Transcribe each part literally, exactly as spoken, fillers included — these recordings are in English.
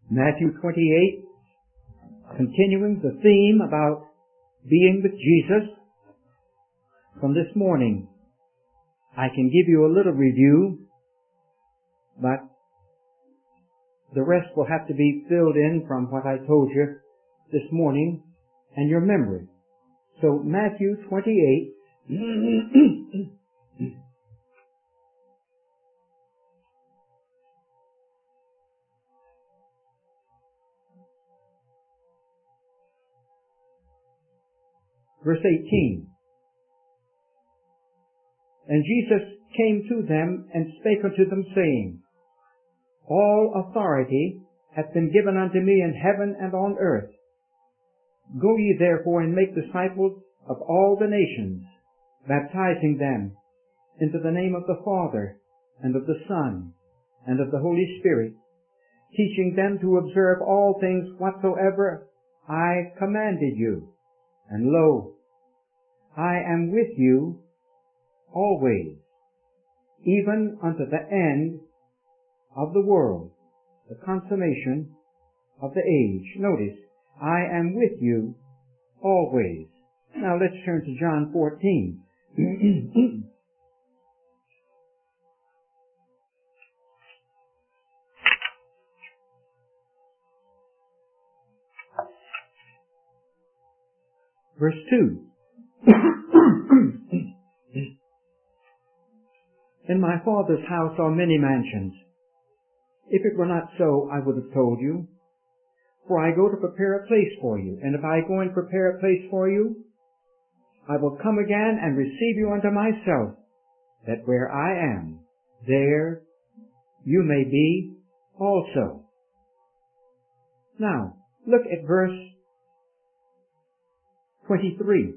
Matthew twenty-eight, continuing the theme about being with Jesus from this morning. I can give you a little review, but the rest will have to be filled in from what I told you this morning and your memory. So Matthew twenty-eight, verse eighteen. And Jesus came to them and spake unto them, saying, All authority hath been given unto me in heaven and on earth. Go ye therefore and make disciples of all the nations, baptizing them into the name of the Father, and of the Son, and of the Holy Spirit, teaching them to observe all things whatsoever I commanded you. And lo, I am with you always, even unto the end of the world, the consummation of the age. Notice, I am with you always. Now let's turn to John fourteen. Verse two. In my Father's house are many mansions. If it were not so, I would have told you. For I go to prepare a place for you. And if I go and prepare a place for you, I will come again and receive you unto myself, that where I am, there you may be also. Now, look at verse twenty-three.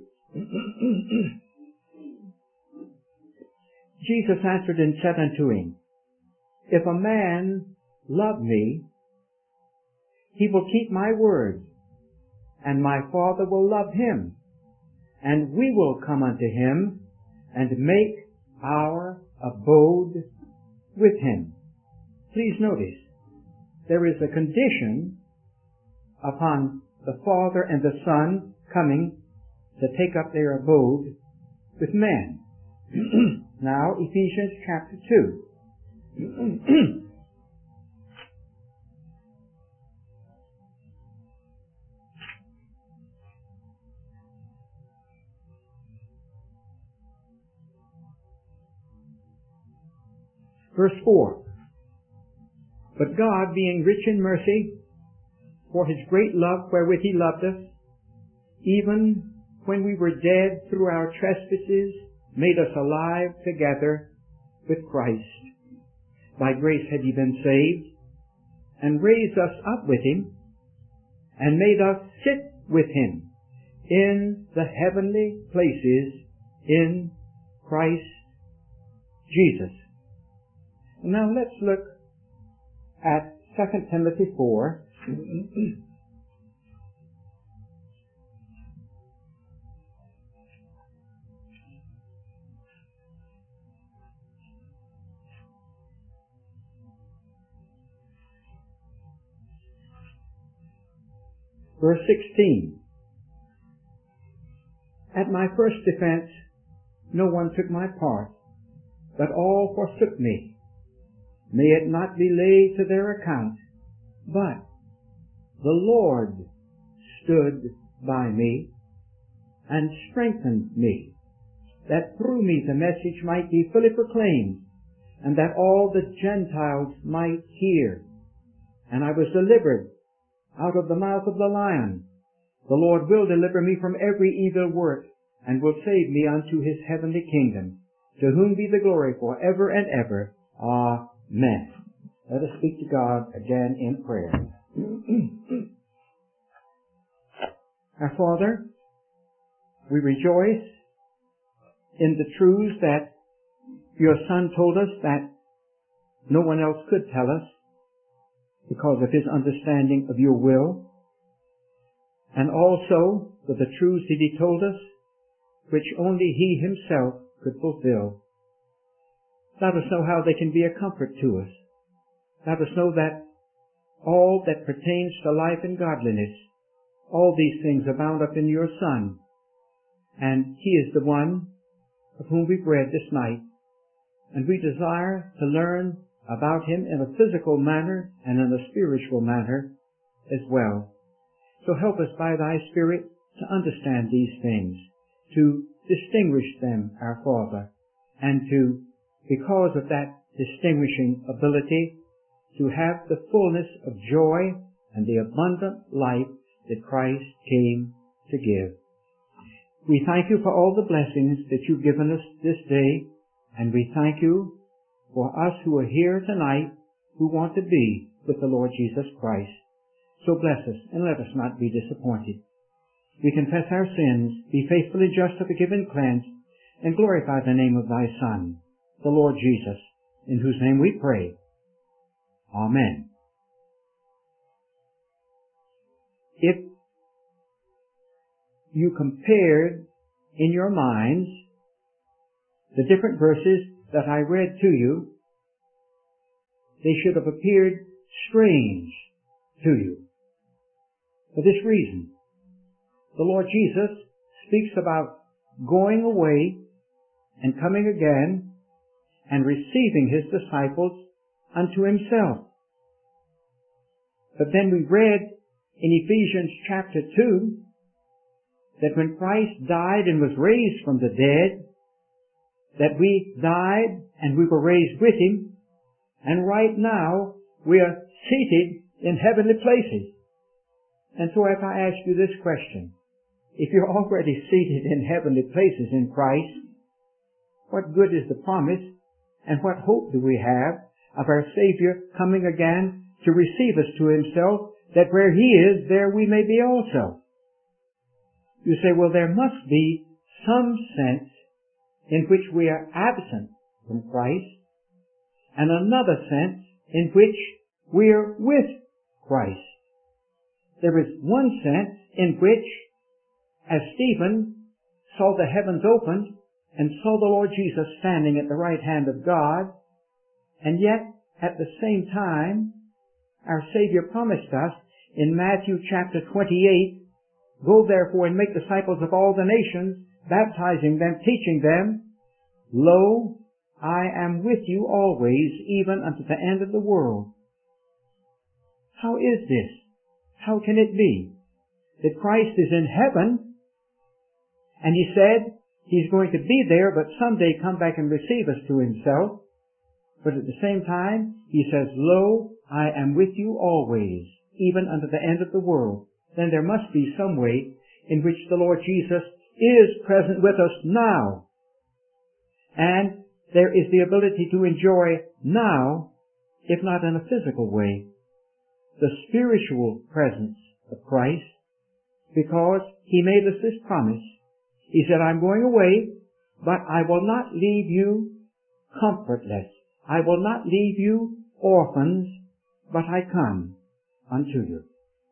Jesus answered and said unto him, If a man love me, he will keep my word, and my Father will love him, and we will come unto him, and make our abode with him. Please notice, there is a condition upon the Father and the Son coming to take up their abode with man. Now, Ephesians chapter two. Verse four. But God, being rich in mercy, for his great love wherewith he loved us, even when we were dead through our trespasses, made us alive together with Christ. By grace have ye been saved, and raised us up with him, and made us sit with him in the heavenly places in Christ Jesus. Now let's look at Second Timothy four. Verse sixteen. At my first defense, no one took my part, but all forsook me. May it not be laid to their account, but the Lord stood by me and strengthened me, that through me the message might be fully proclaimed, and that all the Gentiles might hear. And I was delivered out of the mouth of the lion. The Lord will deliver me from every evil work, and will save me unto his heavenly kingdom, to whom be the glory for ever and ever. Amen. Let us speak to God again in prayer. Our Father, we rejoice in the truths that your Son told us that no one else could tell us, because of his understanding of your will, and also for the truths that he told us, which only he himself could fulfill. Let us know how they can be a comfort to us. Let us know that all that pertains to life and godliness. All these things are bound up in your Son. And He is the one of whom we've read this night. And we desire to learn about Him in a physical manner and in a spiritual manner as well. So help us by Thy Spirit to understand these things, to distinguish them, our Father, and to, because of that distinguishing ability, to have the fullness of joy and the abundant life that Christ came to give. We thank You for all the blessings that You've given us this day, and we thank You for us who are here tonight who want to be with the Lord Jesus Christ. So bless us and let us not be disappointed. We confess our sins, be faithfully just to forgive and cleanse, and glorify the name of Thy Son, the Lord Jesus, in whose name we pray. Amen. If you compared in your minds the different verses that I read to you, they should have appeared strange to you. For this reason, the Lord Jesus speaks about going away and coming again and receiving His disciples unto Himself. But then we read in Ephesians chapter two that when Christ died and was raised from the dead, that we died and we were raised with Him, and right now we are seated in heavenly places. And so if I ask you this question, if you're already seated in heavenly places in Christ, what good is the promise, and what hope do we have of our Savior coming again to receive us to Himself, that where He is, there we may be also? You say, well, there must be some sense in which we are absent from Christ, and another sense in which we are with Christ. There is one sense in which, as Stephen saw the heavens opened and saw the Lord Jesus standing at the right hand of God, and yet at the same time our Savior promised us in Matthew chapter twenty-eight, go therefore and make disciples of all the nations, baptizing them, teaching them, lo, I am with you always, even unto the end of the world. How is this? How can it be that Christ is in heaven, and He said He's going to be there, but someday come back and receive us to Himself, but at the same time He says, lo, I am with you always, even unto the end of the world? Then there must be some way in which the Lord Jesus is present with us now. And there is the ability to enjoy now, if not in a physical way, the spiritual presence of Christ, because He made us this promise. He said, I'm going away, but I will not leave you comfortless. I will not leave you orphans, but I come unto you.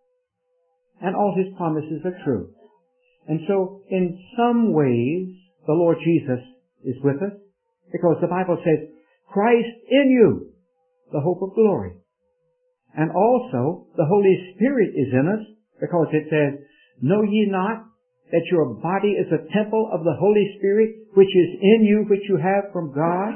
And all His promises are true. And so, in some ways, the Lord Jesus is with us, because the Bible says, Christ in you, the hope of glory. And also, the Holy Spirit is in us, because it says, know ye not that your body is a temple of the Holy Spirit, which is in you, which you have from God?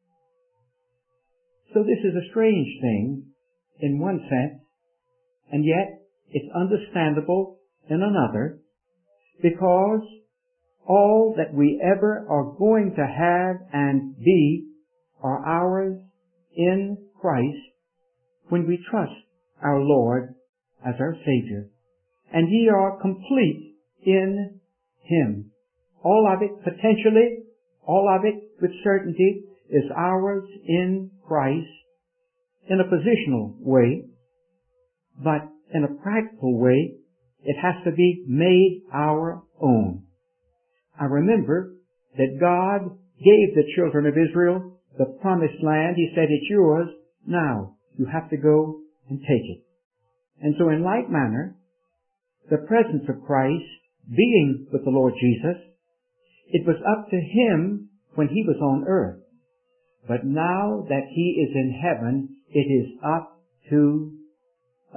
So this is a strange thing, in one sense, and yet it's understandable in another, because all that we ever are going to have and be are ours in Christ when we trust our Lord as our Savior. And ye are complete in Him. All of it, potentially, all of it with certainty, is ours in Christ in a positional way, but in a practical way, it has to be made our own. I remember that God gave the children of Israel the promised land. He said, it's yours. Now, you have to go and take it. And so in like manner, the presence of Christ being with the Lord Jesus, it was up to Him when He was on earth. But now that He is in heaven, it is up to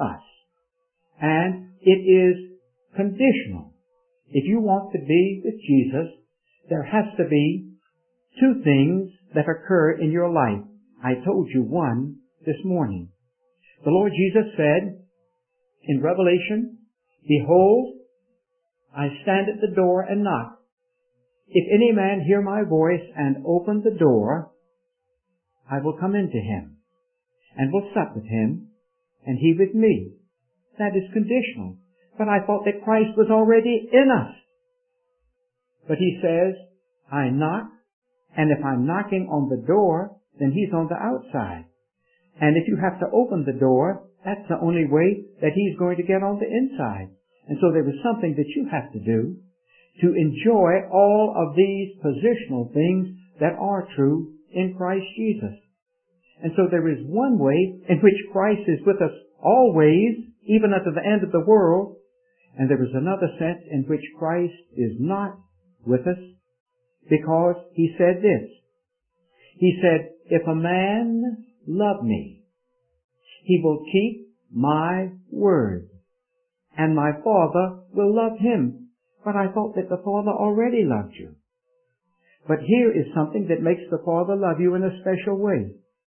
and it is conditional. If you want to be with Jesus, there has to be two things that occur in your life. I told you one this morning. The Lord Jesus said in Revelation, "Behold, I stand at the door and knock. If any man hear my voice and open the door, I will come into him and will sup with him and he with me." That is conditional. But I thought that Christ was already in us. But he says, I knock, and if I'm knocking on the door, then he's on the outside. And if you have to open the door, that's the only way that he's going to get on the inside. And so there is something that you have to do to enjoy all of these positional things that are true in Christ Jesus. And so there is one way in which Christ is with us always, even unto the end of the world, and there is another sense in which Christ is not with us, because he said this. He said, "If a man love me, he will keep my word, and my Father will love him." But I thought that the Father already loved you. But here is something that makes the Father love you in a special way.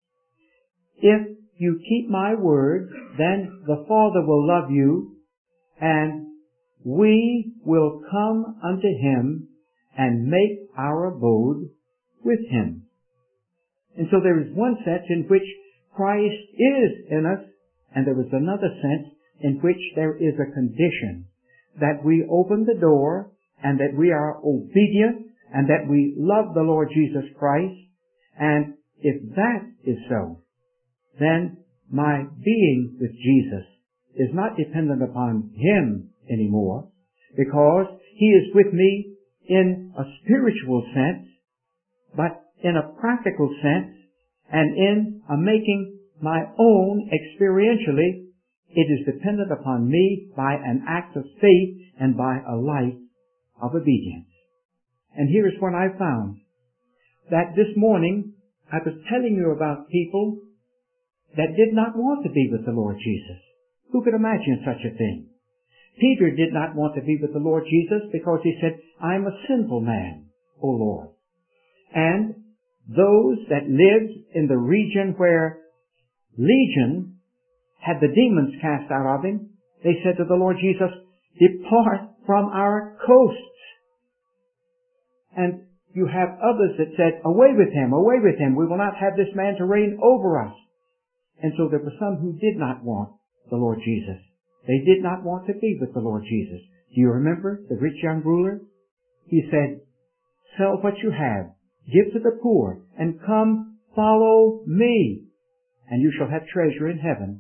If you keep my word, then the Father will love you, and we will come unto him and make our abode with him. And so there is one sense in which Christ is in us, and there is another sense in which there is a condition that we open the door and that we are obedient and that we love the Lord Jesus Christ. And if that is so, then my being with Jesus is not dependent upon him anymore, because he is with me in a spiritual sense, but in a practical sense, and in a making my own experientially. It is dependent upon me by an act of faith and by a life of obedience. And here is what I found. That this morning I was telling you about people that did not want to be with the Lord Jesus. Who could imagine such a thing? Peter did not want to be with the Lord Jesus because he said, "I'm a sinful man, O Lord." And those that lived in the region where Legion had the demons cast out of him, they said to the Lord Jesus, "Depart from our coasts." And you have others that said, "Away with him, away with him. We will not have this man to reign over us." And so there were some who did not want the Lord Jesus. They did not want to be with the Lord Jesus. Do you remember the rich young ruler? He said, "Sell what you have, give to the poor, and come follow me, and you shall have treasure in heaven."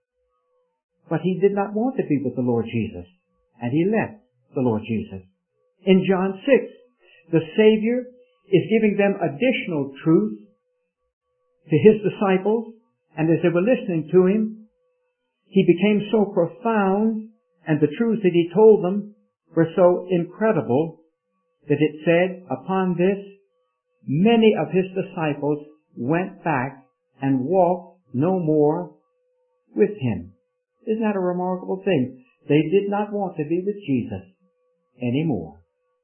But he did not want to be with the Lord Jesus, and he left the Lord Jesus. In John six, the Savior is giving them additional truth to his disciples, and as they were listening to him, he became so profound, and the truths that he told them were so incredible, that it said, upon this, many of his disciples went back and walked no more with him. Isn't that a remarkable thing? They did not want to be with Jesus anymore.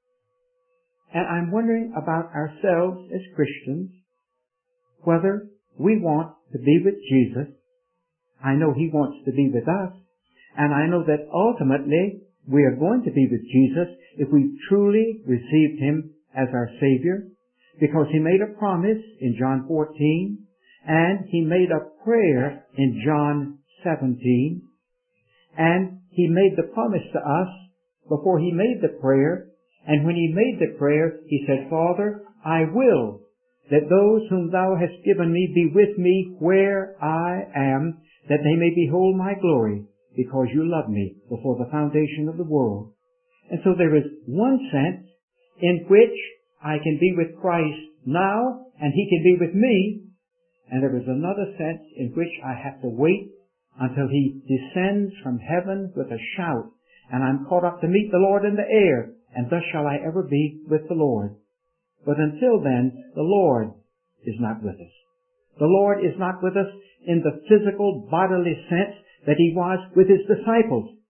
And I'm wondering about ourselves as Christians, whether we want to be with Jesus. I know he wants to be with us, and I know that ultimately we are going to be with Jesus if we truly received him as our Savior, because he made a promise in John fourteen, and he made a prayer in John seventeen, and he made the promise to us before he made the prayer. And when he made the prayer, he said, "Father, I will that those whom thou hast given me be with me where I am, that they may behold my glory, because you loved me before the foundation of the world." And so there is one sense in which I can be with Christ now, and he can be with me, and there is another sense in which I have to wait until he descends from heaven with a shout, and I'm caught up to meet the Lord in the air, and thus shall I ever be with the Lord. But until then, the Lord is not with us. The Lord is not with us in the physical, bodily sense that he was with his disciples.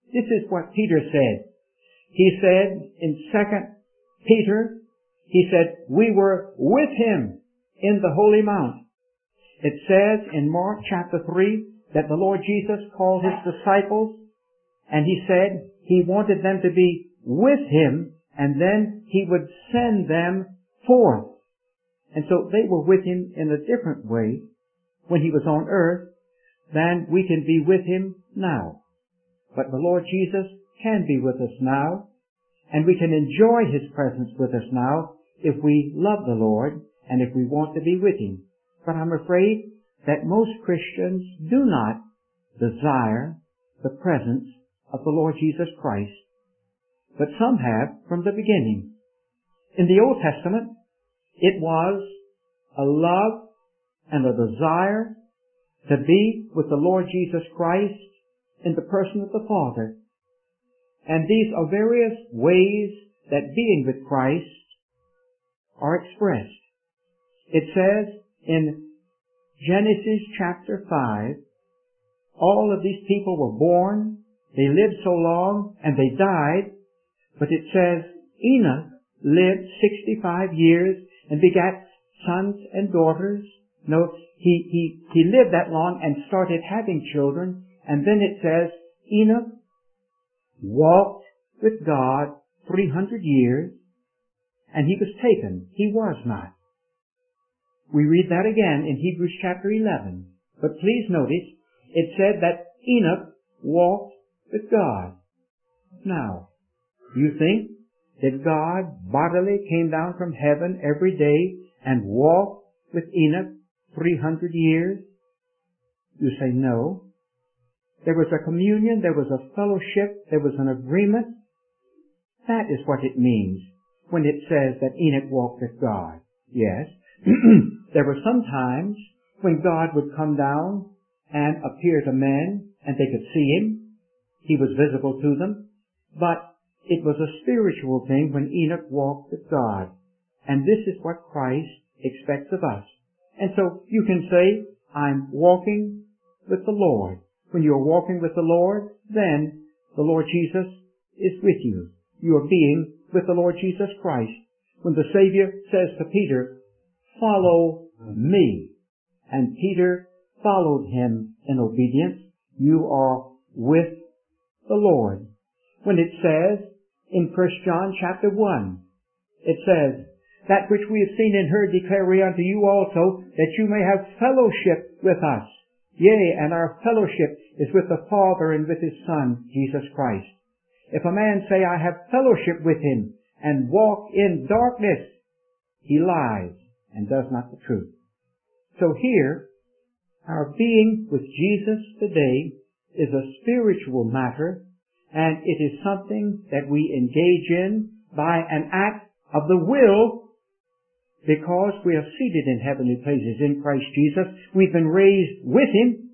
This is what Peter said. He said in Second Peter, he said, we were with him in the holy mount. It says in Mark chapter three that the Lord Jesus called his disciples, and he said he wanted them to be with him, and then he would send them forth. And so they were with him in a different way when he was on earth than we can be with him now. But the Lord Jesus can be with us now, and we can enjoy his presence with us now if we love the Lord and if we want to be with him. But I'm afraid that most Christians do not desire the presence of the Lord Jesus Christ. But some have from the beginning. In the Old Testament, it was a love and a desire to be with the Lord Jesus Christ in the person of the Father. And these are various ways that being with Christ are expressed. It says in Genesis chapter five, all of these people were born, they lived so long, and they died, but it says Enoch lived sixty-five years and begat sons and daughters. No, he, he, he lived that long and started having children, and then it says Enoch walked with God three hundred years, and he was taken. He was not. We read that again in Hebrews chapter eleven. But please notice, it said that Enoch walked with God. Now, do you think that God bodily came down from heaven every day and walked with Enoch three hundred years? You say no. There was a communion, there was a fellowship, there was an agreement. That is what it means when it says that Enoch walked with God. Yes. There were some times when God would come down and appear to men and they could see him. He was visible to them. But it was a spiritual thing when Enoch walked with God. And this is what Christ expects of us. And so you can say, I'm walking with the Lord. When you're walking with the Lord, then the Lord Jesus is with you. You are being with the Lord Jesus Christ. When the Savior says to Peter, follow me, and Peter followed him in obedience, you are with the Lord. When it says in First John chapter one, it says, that which we have seen and heard declare we unto you also, that you may have fellowship with us. Yea, and our fellowship is with the Father and with his Son, Jesus Christ. If a man say, I have fellowship with him, and walk in darkness, he lies and does not the truth. So here, our being with Jesus today is a spiritual matter, and it is something that we engage in by an act of the will, because we are seated in heavenly places in Christ Jesus. We've been raised with him.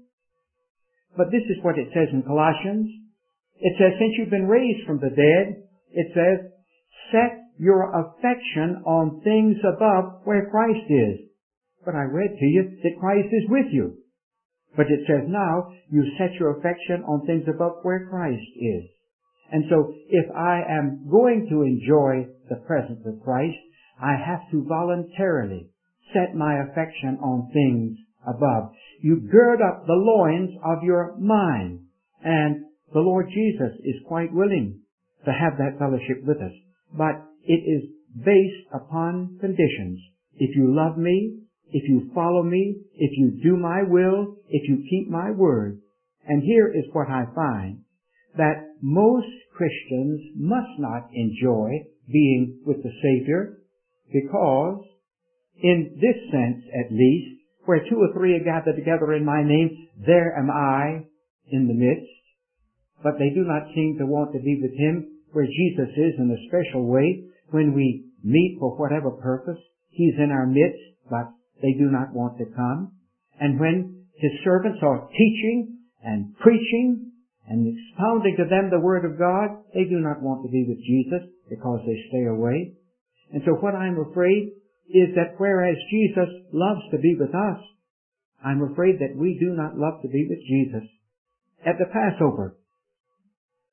But this is what it says in Colossians. It says, since you've been raised from the dead, it says, set your affection on things above where Christ is. But I read to you that Christ is with you. But it says now, you set your affection on things above where Christ is. And so, if I am going to enjoy the presence of Christ, I have to voluntarily set my affection on things above. You gird up the loins of your mind. And the Lord Jesus is quite willing to have that fellowship with us. But it is based upon conditions. If you love me, if you follow me, if you do my will, if you keep my word. And here is what I find, that most Christians must not enjoy being with the Savior, because in this sense at least, where two or three are gathered together in my name, there am I in the midst. But they do not seem to want to be with him where Jesus is in a special way. When we meet for whatever purpose, he's in our midst, but they do not want to come. And when his servants are teaching and preaching and expounding to them the Word of God, they do not want to be with Jesus because they stay away. And so what I'm afraid is that whereas Jesus loves to be with us, I'm afraid that we do not love to be with Jesus. At the Passover,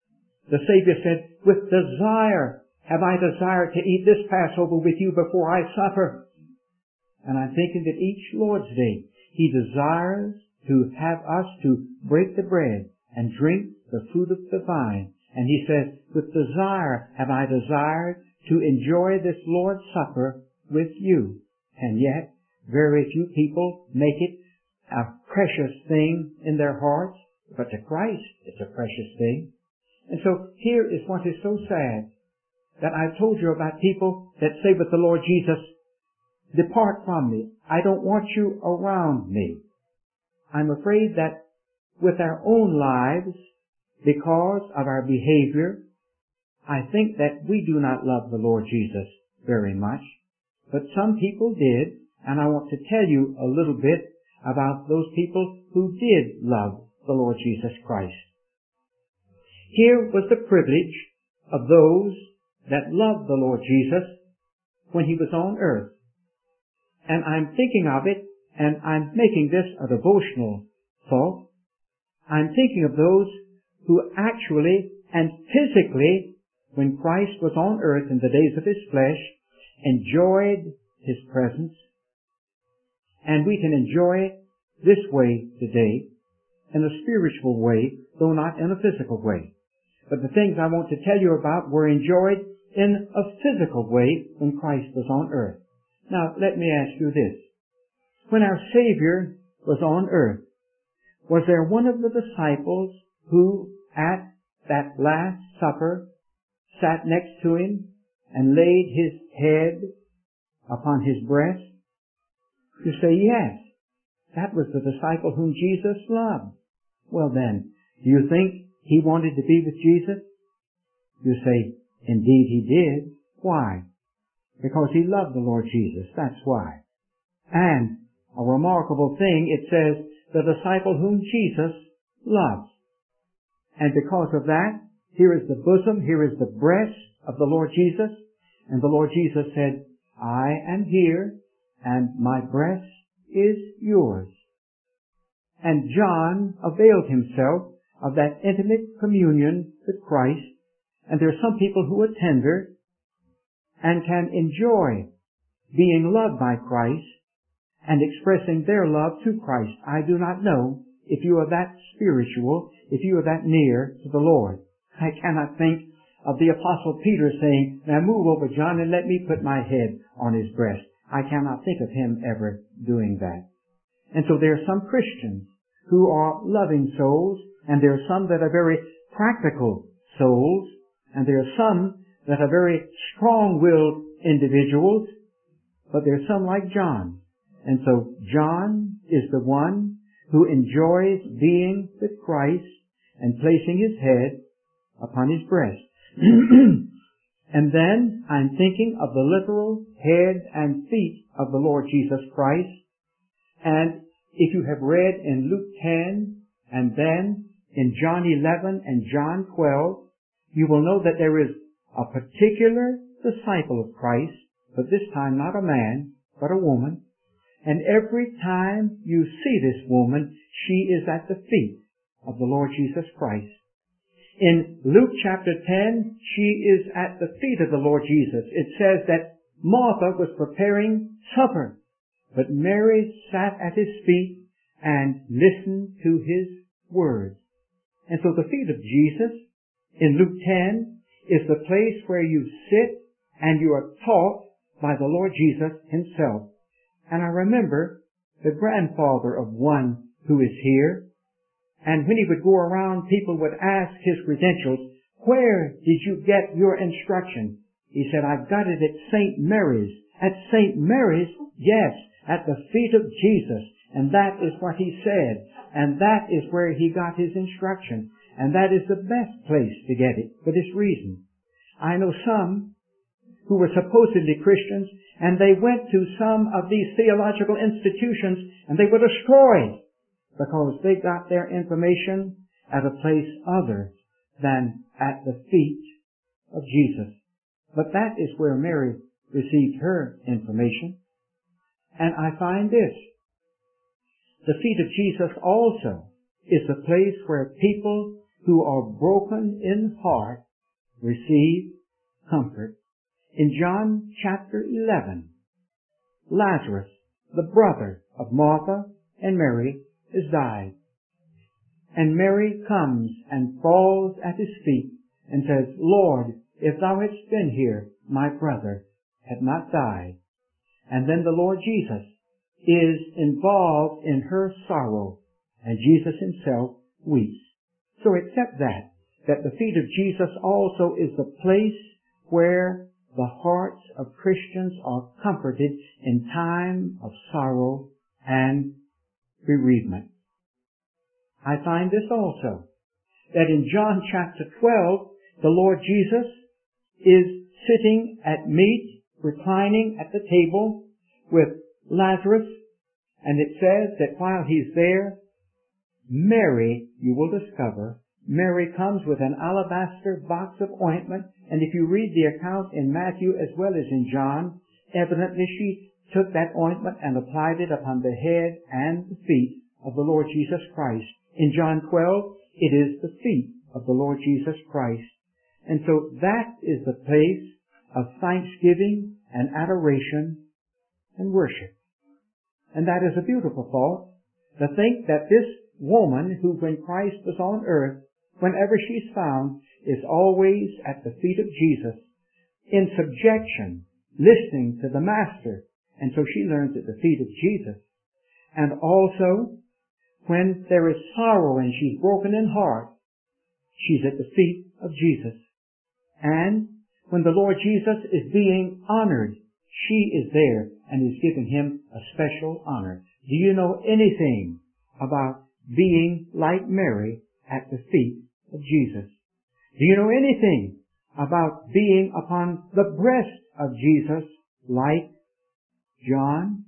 The Savior said, with desire have I desired to eat this Passover with you before I suffer. And I'm thinking that each Lord's Day, He desires to have us to break the bread and drink the fruit of the vine. And He says, with desire have I desired to enjoy this Lord's Supper with you. And yet, very few people make it a precious thing in their hearts, but to Christ it's a precious thing. And so here is what is so sad, that I've told you about people that say with the Lord Jesus, depart from me. I don't want you around me. I'm afraid that with our own lives, because of our behavior, I think that we do not love the Lord Jesus very much. But some people did, and I want to tell you a little bit about those people who did love the Lord Jesus Christ. Here was the privilege of those that loved the Lord Jesus when He was on earth. And I'm thinking of it, and I'm making this a devotional thought. I'm thinking of those who actually and physically, when Christ was on earth in the days of His flesh, enjoyed His presence. And we can enjoy it this way today, in a spiritual way, though not in a physical way. But the things I want to tell you about were enjoyed in a physical way when Christ was on earth. Now, let me ask you this. When our Savior was on earth, was there one of the disciples who, at that Last Supper, sat next to Him and laid His head upon His breast? You say, yes, that was the disciple whom Jesus loved. Well then, do you think he wanted to be with Jesus? You say, indeed he did. Why? Because he loved the Lord Jesus. That's why. And a remarkable thing, it says, the disciple whom Jesus loves. And because of that, here is the bosom, here is the breast of the Lord Jesus. And the Lord Jesus said, I am here, and my breast is yours. And John availed himself of that intimate communion with Christ. And there are some people who are tender and can enjoy being loved by Christ and expressing their love to Christ. I do not know if you are that spiritual, if you are that near to the Lord. I cannot think of the Apostle Peter saying, now move over, John, and let me put my head on his breast. I cannot think of him ever doing that. And so there are some Christians who are loving souls, and there are some that are very practical souls, and there are some that are very strong-willed individuals, but there are some like John. And so John is the one who enjoys being with Christ and placing his head upon his breast. And then I'm thinking of the literal head and feet of the Lord Jesus Christ. And if you have read in Luke ten and then in John eleven and John twelve, you will know that there is a particular disciple of Christ, but this time not a man, but a woman. And every time you see this woman, she is at the feet of the Lord Jesus Christ. In Luke chapter ten, she is at the feet of the Lord Jesus. It says that Martha was preparing supper, but Mary sat at his feet and listened to his words. And so the feet of Jesus in Luke ten is the place where you sit and you are taught by the Lord Jesus himself. And I remember the grandfather of one who is here, and when he would go around, people would ask his credentials, where did you get your instruction? He said, I got it at Saint Mary's. At Saint Mary's? Yes, at the feet of Jesus. And that is what he said. And that is where he got his instruction. And that is the best place to get it for this reason. I know some who were supposedly Christians, and they went to some of these theological institutions, and they were destroyed because they got their information at a place other than at the feet of Jesus. But that is where Mary received her information. And I find this. The feet of Jesus also is the place where people who are broken in heart receive comfort. In John chapter eleven, Lazarus, the brother of Martha and Mary, has died. And Mary comes and falls at his feet and says, Lord, if thou hadst been here, my brother had not died. And then the Lord Jesus is involved in her sorrow, and Jesus himself weeps. So accept that, that the feet of Jesus also is the place where the hearts of Christians are comforted in time of sorrow and bereavement. I find this also, that in John chapter twelve, the Lord Jesus is sitting at meat, reclining at the table with Lazarus, and it says that while he's there, Mary, you will discover, Mary comes with an alabaster box of ointment, and if you read the account in Matthew as well as in John, evidently she took that ointment and applied it upon the head and the feet of the Lord Jesus Christ. In John twelve, it is the feet of the Lord Jesus Christ. And so that is the place of thanksgiving and adoration and worship. And that is a beautiful thought, to think that this woman who, when Christ was on earth, whenever she's found, is always at the feet of Jesus, in subjection, listening to the Master. And so she learns at the feet of Jesus. And also, when there is sorrow and she's broken in heart, she's at the feet of Jesus. And when the Lord Jesus is being honored, she is there and is giving him a special honor. Do you know anything about being like Mary at the feet of Jesus? Do you know anything about being upon the breast of Jesus like John?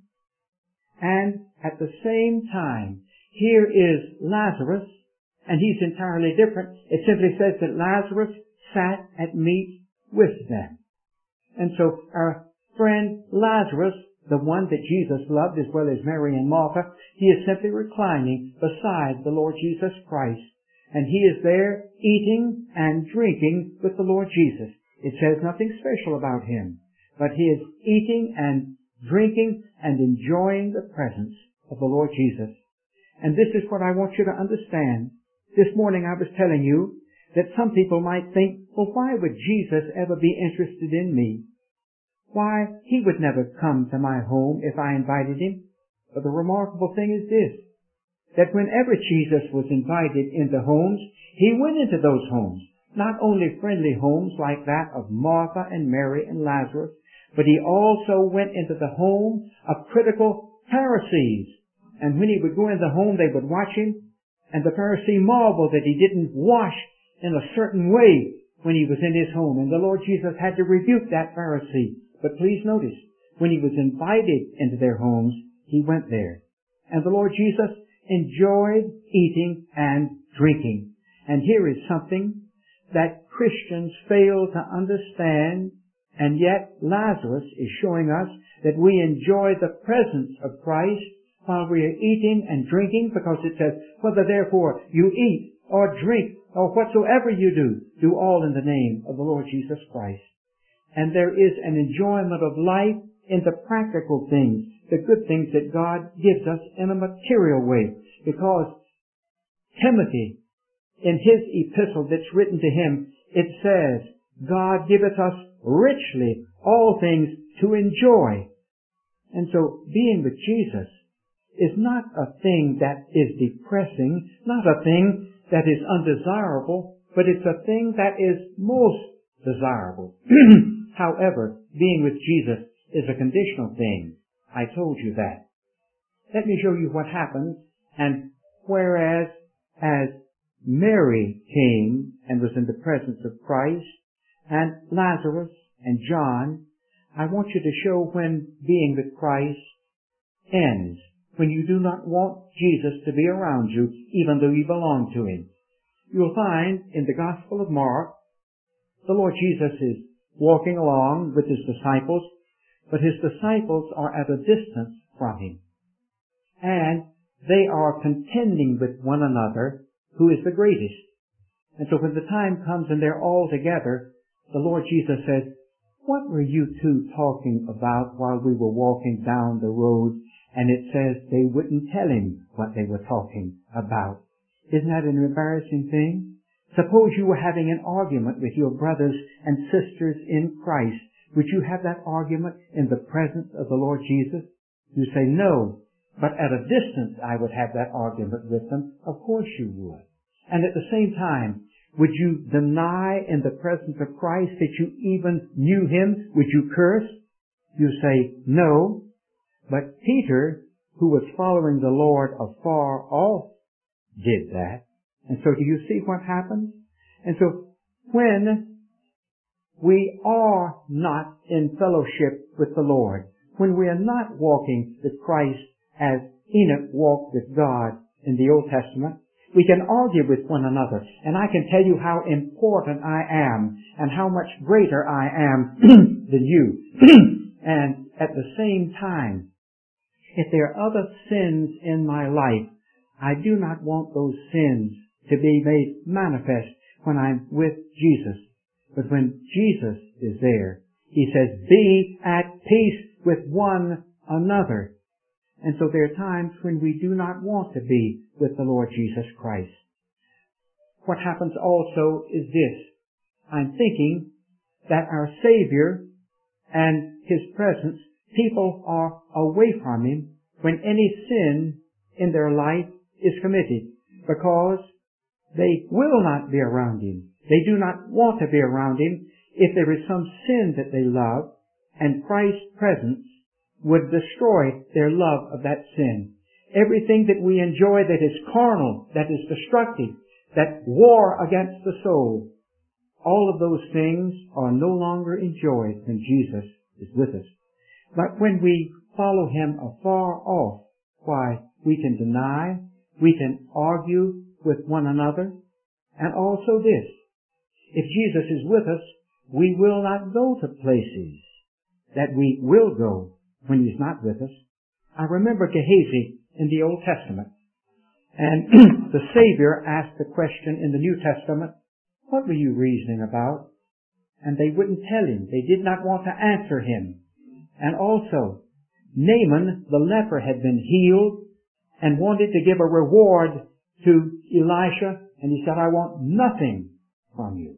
And at the same time, here is Lazarus, and he's entirely different. It simply says that Lazarus sat at meat with them. And so our friend Lazarus, the one that Jesus loved as well as Mary and Martha, he is simply reclining beside the Lord Jesus Christ. And he is there eating and drinking with the Lord Jesus. It says nothing special about him, but he is eating and drinking and enjoying the presence of the Lord Jesus. And this is what I want you to understand. This morning I was telling you that some people might think, well, why would Jesus ever be interested in me? Why, he would never come to my home if I invited him. But the remarkable thing is this, that whenever Jesus was invited into homes, he went into those homes. Not only friendly homes like that of Martha and Mary and Lazarus, but he also went into the home of critical Pharisees. And when he would go into the home, they would watch him, and the Pharisee marveled that he didn't wash in a certain way when he was in his home. And the Lord Jesus had to rebuke that Pharisee. But please notice, when he was invited into their homes, he went there. And the Lord Jesus enjoyed eating and drinking. And here is something that Christians fail to understand, and yet Lazarus is showing us that we enjoy the presence of Christ while we are eating and drinking, because it says, whether therefore you eat or drink or whatsoever you do, do all in the name of the Lord Jesus Christ. And there is an enjoyment of life in the practical things, the good things that God gives us in a material way. Because Timothy, in his epistle that's written to him, it says, God giveth us richly all things to enjoy. And so being with Jesus is not a thing that is depressing, not a thing that is undesirable, but it's a thing that is most desirable. However, being with Jesus is a conditional thing. I told you that. Let me show you what happens. And whereas as Mary came and was in the presence of Christ, and Lazarus and John, I want you to show when being with Christ ends, when you do not want Jesus to be around you, even though you belong to him. You'll find in the Gospel of Mark, the Lord Jesus is walking along with his disciples, but his disciples are at a distance from him. And they are contending with one another who is the greatest. And so when the time comes and they're all together, the Lord Jesus says, what were you two talking about while we were walking down the road? And it says they wouldn't tell him what they were talking about. Isn't that an embarrassing thing? Suppose you were having an argument with your brothers and sisters in Christ. Would you have that argument in the presence of the Lord Jesus? You say, no, but at a distance I would have that argument with them. Of course you would. And at the same time, would you deny in the presence of Christ that you even knew him? Would you curse? You say, no. But Peter, who was following the Lord afar off, did that. And so do you see what happens? And so when we are not in fellowship with the Lord, when we are not walking with Christ as Enoch walked with God in the Old Testament, we can argue with one another, and I can tell you how important I am and how much greater I am than you. And at the same time, if there are other sins in my life, I do not want those sins to be made manifest when I'm with Jesus. But when Jesus is there, he says, be at peace with one another. And so there are times when we do not want to be with the Lord Jesus Christ. What happens also is this. I'm thinking that our Savior and his presence, people are away from him when any sin in their life is committed because they will not be around him. They do not want to be around him if there is some sin that they love, and Christ's presence would destroy their love of that sin. Everything that we enjoy that is carnal, that is destructive, that war against the soul, all of those things are no longer enjoyed when Jesus is with us. But when we follow him afar off, why, we can deny, we can argue with one another, and also this. If Jesus is with us, we will not go to places that we will go when he's not with us. I remember Gehazi in the Old Testament, and the Savior asked the question in the New Testament, what were you reasoning about? And they wouldn't tell him. They did not want to answer him. And also, Naaman, the leper, had been healed and wanted to give a reward to Elisha, and he said, I want nothing from you.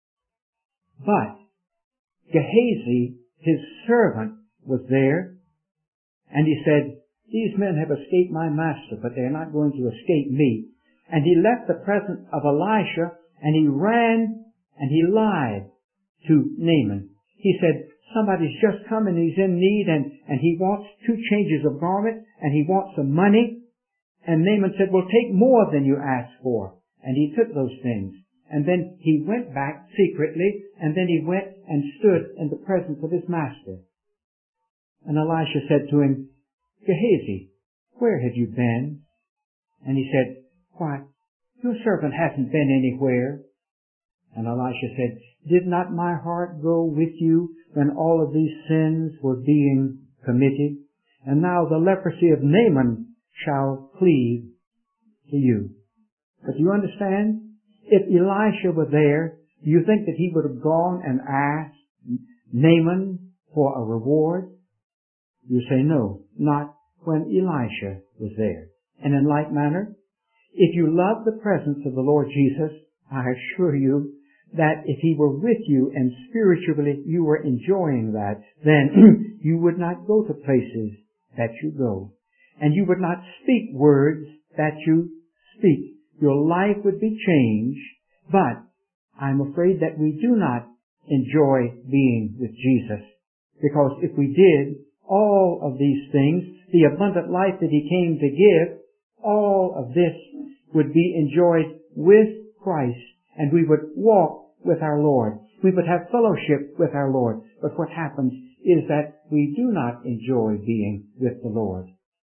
But Gehazi, his servant, was there, and he said, these men have escaped my master, but they're not going to escape me. And he left the presence of Elisha, and he ran and he lied to Naaman. He said, somebody's just come and he's in need, and, and he wants two changes of garment, and he wants some money. And Naaman said, well, take more than you asked for. And he took those things. And then he went back secretly, and then he went and stood in the presence of his master. And Elisha said to him, Gehazi, where have you been? And he said, why, your servant hasn't been anywhere. And Elisha said, did not my heart go with you when all of these sins were being committed? And now the leprosy of Naaman shall cleave to you. But do you understand? If Elisha were there, do you think that he would have gone and asked Naaman for a reward? You say no, not when Elisha was there. And in like manner, if you love the presence of the Lord Jesus, I assure you that if he were with you and spiritually you were enjoying that, then you would not go to places that you go. And you would not speak words that you speak. Your life would be changed, but I'm afraid that we do not enjoy being with Jesus. Because if we did, all of these things, the abundant life that he came to give, all of this would be enjoyed with Christ, and we would walk with our Lord. We would have fellowship with our Lord. But what happens is that we do not enjoy being with the Lord.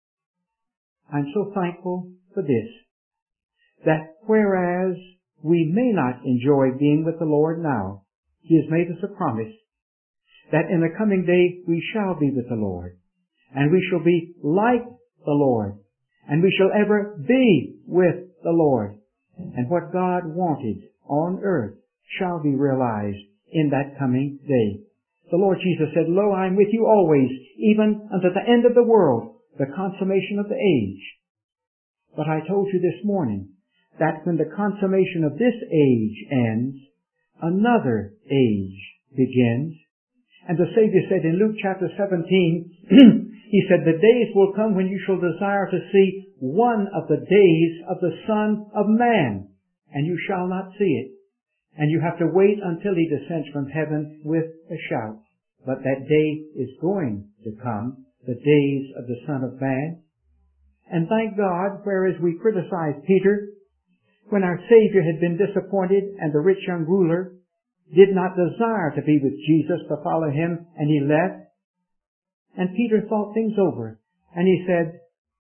I'm so thankful for this, that whereas we may not enjoy being with the Lord now, he has made us a promise that in the coming day we shall be with the Lord, and we shall be like the Lord, and we shall ever be with the Lord. And what God wanted on earth shall be realized in that coming day. The Lord Jesus said, Lo, I am with you always, even unto the end of the world, the consummation of the age. But I told you this morning that when the consummation of this age ends, another age begins. And the Savior said in Luke chapter seventeen, He said, the days will come when you shall desire to see one of the days of the Son of Man, and you shall not see it. And you have to wait until He descends from heaven with a shout. But that day is going to come, the days of the Son of Man. And thank God, whereas we criticized Peter, when our Savior had been disappointed and the rich young ruler did not desire to be with Jesus, to follow Him, and he left. And Peter thought things over, and he said,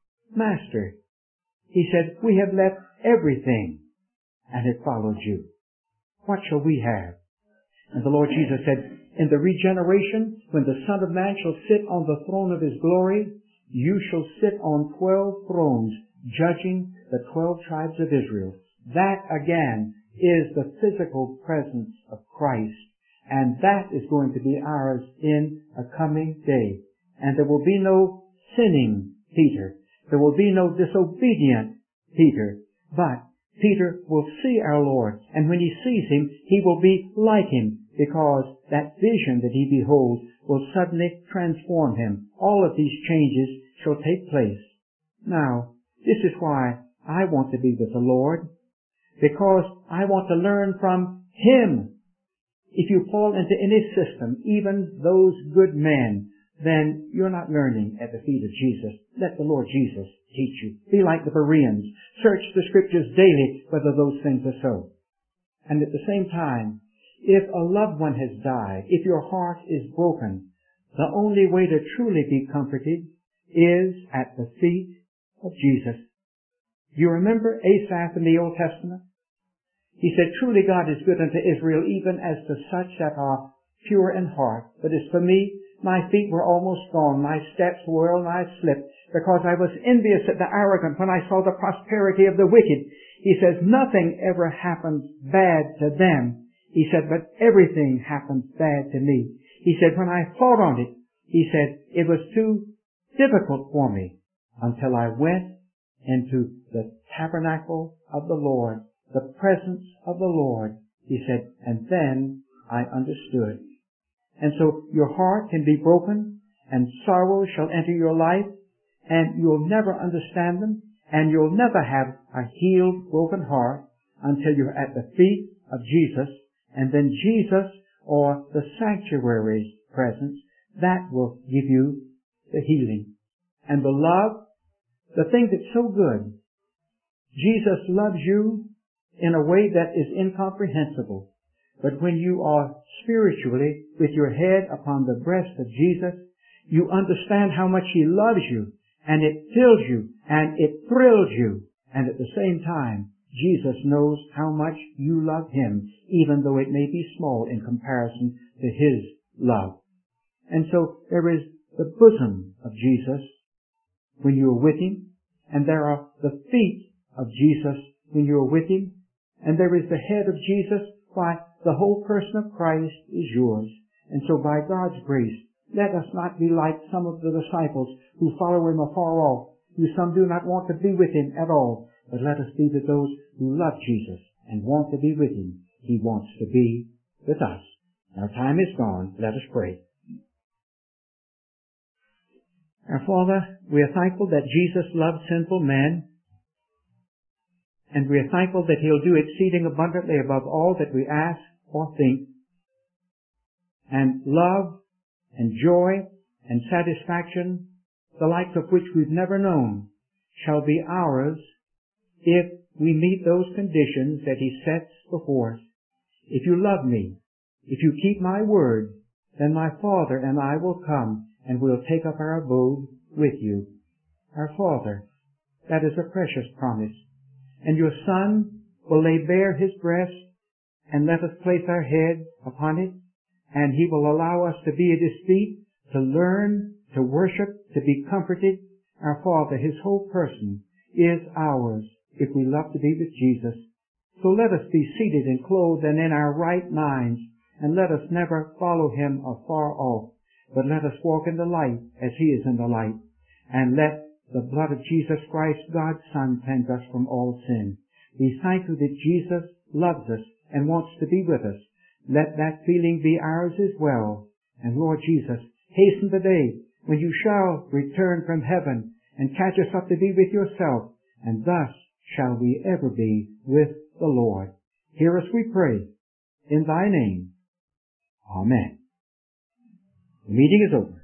Master, he said, we have left everything and have followed you. What shall we have? And the Lord Jesus said, in the regeneration, when the Son of Man shall sit on the throne of His glory, you shall sit on twelve thrones, judging the twelve tribes of Israel. That again is the physical presence of Christ, and that is going to be ours in a coming day. And there will be no sinning Peter. There will be no disobedient Peter. But Peter will see our Lord, and when he sees Him, he will be like Him, because that vision that he beholds will suddenly transform him. All of these changes shall take place. Now, this is why I want to be with the Lord, because I want to learn from Him. If you fall into any system, even those good men, then you're not learning at the feet of Jesus. Let the Lord Jesus teach you. Be like the Bereans. Search the Scriptures daily whether those things are so. And at the same time, if a loved one has died, if your heart is broken, the only way to truly be comforted is at the feet of Jesus. You remember Asaph in the Old Testament? He said, truly God is good unto Israel, even as to such that are pure in heart. But as for me, my feet were almost gone, my steps were well nigh slipped, because I was envious at the arrogant when I saw the prosperity of the wicked. He says, nothing ever happens bad to them. He said, but everything happens bad to me. He said, when I thought on it, he said, it was too difficult for me until I went into the tabernacle of the Lord, the presence of the Lord. He said, and then I understood. And so your heart can be broken, and sorrow shall enter your life, and you'll never understand them, and you'll never have a healed, broken heart until you're at the feet of Jesus, and then Jesus, or the sanctuary's presence, that will give you the healing. And the love, the thing that's so good, Jesus loves you in a way that is incomprehensible. But when you are spiritually with your head upon the breast of Jesus, you understand how much He loves you, and it fills you, and it thrills you. And at the same time, Jesus knows how much you love Him, even though it may be small in comparison to His love. And so there is the bosom of Jesus when you are with Him, and there are the feet of Jesus when you are with Him, and there is the head of Jesus. Why, the whole person of Christ is yours. And so by God's grace, let us not be like some of the disciples who follow Him afar off, who some do not want to be with Him at all. But let us be with those who love Jesus and want to be with Him. He wants to be with us. Our time is gone. Let us pray. Our Father, we are thankful that Jesus loved sinful men, and we are thankful that He'll do exceeding abundantly above all that we ask or think. And love and joy and satisfaction, the likes of which we've never known, shall be ours if we meet those conditions that He sets before us. If you love me, if you keep my word, then my Father and I will come, and we'll take up our abode with you. Our Father, that is a precious promise. And your Son will lay bare His breast and let us place our head upon it, and He will allow us to be at His feet, to learn, to worship, to be comforted. Our Father, His whole person is ours if we love to be with Jesus. So let us be seated and clothed and in our right minds, and let us never follow him afar off, but let us walk in the light as he is in the light, and let the blood of Jesus Christ, God's Son, cleanse us from all sin. We thank you that Jesus loves us and wants to be with us. Let that feeling be ours as well. And Lord Jesus, hasten the day when you shall return from heaven and catch us up to be with yourself, and thus shall we ever be with the Lord. Hear us, we pray, in thy name. Amen. The meeting is over.